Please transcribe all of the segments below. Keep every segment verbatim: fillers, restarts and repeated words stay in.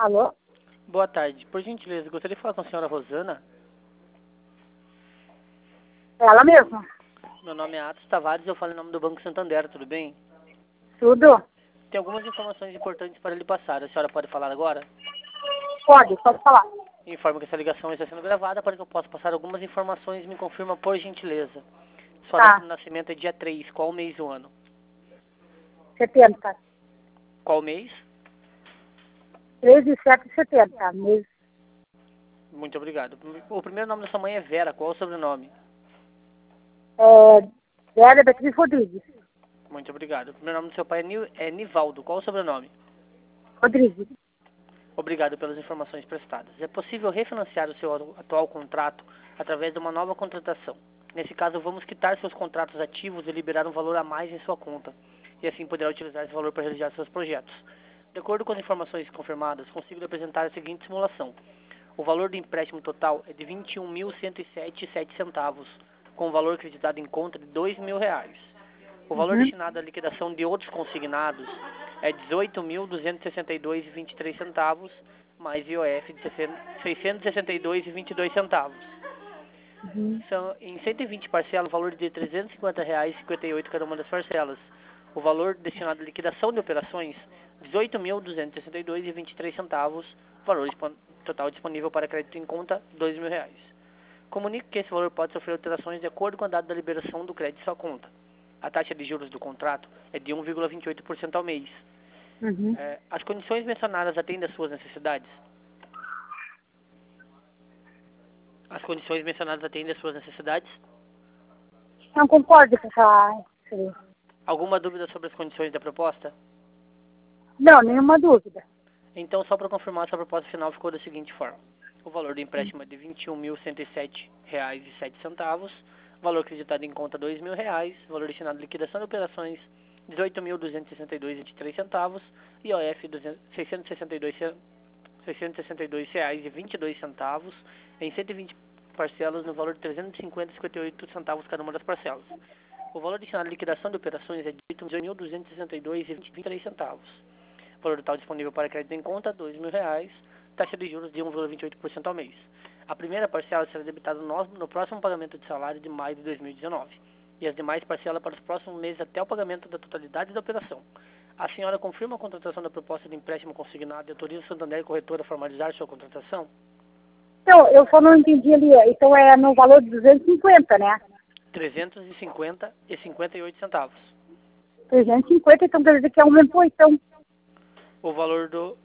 Alô? Boa tarde. Por gentileza, gostaria de falar com a senhora Rosana. Ela mesma. Meu nome é Atos Tavares, eu falo em nome do Banco Santander, tudo bem? Tudo? Tem algumas informações importantes para lhe passar. A senhora pode falar agora? Pode, pode falar. Informo que essa ligação está sendo gravada para que eu possa passar algumas informações. Me confirma, por gentileza. Sua data de Tá. nascimento é dia três. Qual mês do ano? setenta. Qual mês? três de sete de setenta. Mês. Muito obrigado. O primeiro nome da sua mãe é Vera. Qual é o sobrenome? É, Vera Beatriz Rodrigues. Muito obrigado. O primeiro nome do seu pai é, Nil, é Nivaldo. Qual é o sobrenome? Rodrigues. Obrigado pelas informações prestadas. É possível refinanciar o seu atual contrato através de uma nova contratação. Nesse caso, vamos quitar seus contratos ativos e liberar um valor a mais em sua conta. E assim poderá utilizar esse valor para realizar seus projetos. De acordo com as informações confirmadas, consigo lhe apresentar a seguinte simulação. O valor do empréstimo total é de vinte e um mil cento e sete vírgula sete centavos, com o valor acreditado em conta de dois mil reais. O valor Uhum. destinado à liquidação de outros consignados é dezoito mil duzentos e sessenta e dois vírgula vinte e três centavos, mais I O F de seiscentos e sessenta e dois vírgula vinte e dois centavos. Uhum. São, em cento e vinte parcelas, o valor de trezentos e cinquenta reais e cinquenta e oito cada uma das parcelas. O valor destinado à liquidação de operações, dezoito mil duzentos e sessenta e dois vírgula vinte e três centavos, valor total disponível para crédito em conta, dois mil reais. Comunique que esse valor pode sofrer alterações de acordo com a data da liberação do crédito em sua conta. A taxa de juros do contrato é de um vírgula vinte e oito por cento ao mês. Uhum. É, as condições mencionadas atendem às suas necessidades? As condições mencionadas atendem às suas necessidades? Não concordo com essa... Alguma dúvida sobre as condições da proposta? Não, nenhuma dúvida. Então, só para confirmar, essa proposta final ficou da seguinte forma. O valor do empréstimo é de vinte e um mil cento e sete reais e sete centavos, valor acreditado em conta dois mil reais, valor destinado à liquidação de operações dezoito mil duzentos e sessenta e dois vírgula vinte e três centavos, I O F seiscentos e sessenta e dois reais e vinte e dois centavos, em cento e vinte parcelas no valor de trezentos e cinquenta vírgula cinquenta e oito centavos cada uma das parcelas. O valor destinado à liquidação de operações é de dezoito mil duzentos e sessenta e dois reais e vinte e três centavos. Valor total disponível para crédito em conta, dois mil reais, taxa de juros de um vírgula vinte e oito por cento ao mês. A primeira parcela será debitada no, no próximo pagamento de salário de maio de dois mil e dezenove, e as demais parcelas para os próximos meses até o pagamento da totalidade da operação. A senhora confirma a contratação da proposta de empréstimo consignado e autoriza o Santander Corretora a formalizar sua contratação? Então, eu só não entendi ali. Então é no valor de duzentos e cinquenta, né? trezentos e cinquenta e cinquenta e oito centavos. trezentos e cinquenta, então quer dizer que aumentou, então. O valor do...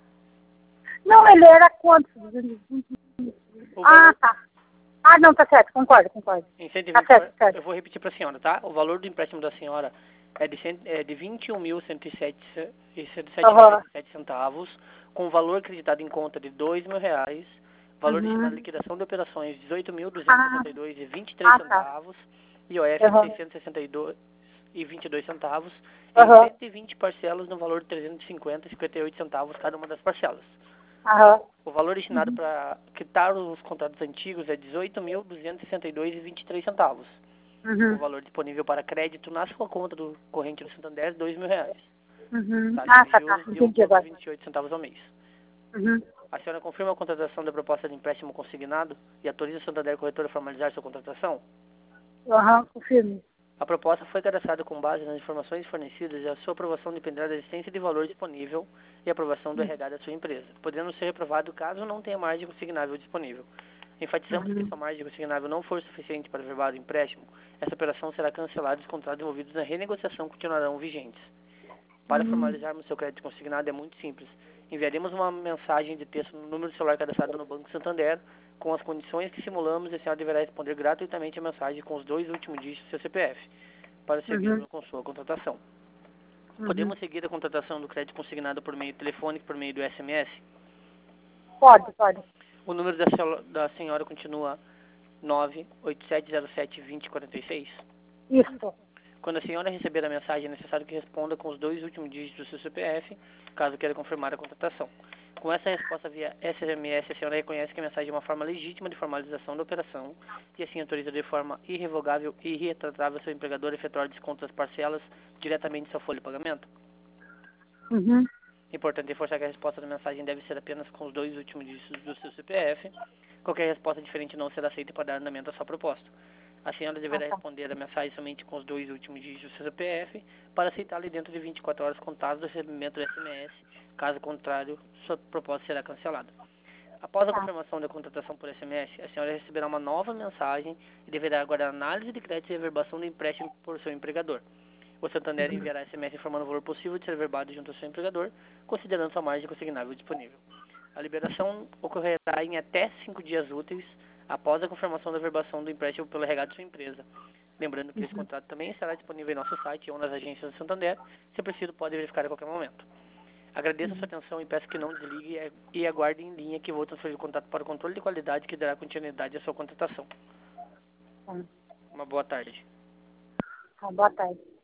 Não, ele era quanto? O Ah, valor, tá. Ah, não, tá certo, concordo, concordo. em cento e Tá vinte, certo, certo. eu vou repetir para a senhora, tá? O valor do empréstimo da senhora é de, cem, é de vinte e um mil cento e sete reais e sete centavos, com valor acreditado em conta de dois mil reais, valor Uhum. destinado à liquidação de operações de dezoito mil duzentos e sessenta e dois reais e vinte e três Ah, tá. centavos, I O F Uhum. seiscentos e sessenta e dois e vinte e dois centavos, Uhum. em cento e vinte parcelas no valor de trezentos e cinquenta e cinquenta e oito centavos cada uma das parcelas. Aham. O valor destinado para quitar os contratos antigos é dezoito mil duzentos e sessenta e dois reais e vinte e três centavos. Uhum. O valor disponível para crédito na sua conta do corrente do Santander é dois mil reais. Uhum. Taxa Ah, de tá, tá. juros de um Entendi vírgula agora. vinte e oito centavos ao mês. Uhum. A senhora confirma a contratação da proposta de empréstimo consignado e autoriza o Santander Corretora a formalizar sua contratação? Aham, confirme. A proposta foi cadastrada com base nas informações fornecidas e a sua aprovação dependerá da existência de valor disponível e aprovação do R H da sua empresa, podendo ser reprovado caso não tenha margem consignável disponível. Enfatizamos que se a margem consignável não for suficiente para verbar o empréstimo, essa operação será cancelada e os contratos envolvidos na renegociação continuarão vigentes. Para formalizarmos seu crédito consignado é muito simples. Enviaremos uma mensagem de texto no número de celular cadastrado no Banco Santander com as condições que simulamos e a senhora deverá responder gratuitamente a mensagem com os dois últimos dígitos do seu C P F para seguir com sua contratação. Uhum. Podemos seguir a contratação do crédito consignado por meio telefônico, por meio do S M S? Pode, pode. O número da, da senhora continua nove oito sete zero sete dois zero quatro seis? Isso. Quando a senhora receber a mensagem, é necessário que responda com os dois últimos dígitos do seu C P F, caso queira confirmar a contratação. Com essa resposta via S M S, a senhora reconhece que a mensagem é uma forma legítima de formalização da operação e assim autoriza de forma irrevogável e irretratável seu empregador a efetuar desconto das parcelas diretamente em sua folha de pagamento? Uhum. Importante reforçar que a resposta da mensagem deve ser apenas com os dois últimos dígitos do seu C P F. Qualquer resposta diferente não será aceita para dar andamento à sua proposta. A senhora deverá Ah, tá. responder a mensagem somente com os dois últimos dígitos do seu C P F para aceitá-la dentro de vinte e quatro horas contadas do recebimento do S M S. Caso contrário, sua proposta será cancelada. Após a Tá. confirmação da contratação por S M S, a senhora receberá uma nova mensagem e deverá aguardar análise de crédito e reverbação do empréstimo por seu empregador. O Santander Uhum. enviará S M S informando o valor possível de ser reverbado junto ao seu empregador, considerando sua margem consignável disponível. A liberação ocorrerá em até cinco dias úteis após a confirmação da reverbação do empréstimo pelo R H de sua empresa. Lembrando que esse Uhum. contrato também estará disponível em nosso site ou nas agências do Santander. Se preciso, pode verificar a qualquer momento. Agradeço a sua Uhum. atenção e peço que não desligue e aguarde em linha que vou transferir o contato para o controle de qualidade que dará continuidade à sua contratação. Tá. Uma boa tarde. Tá, boa tarde.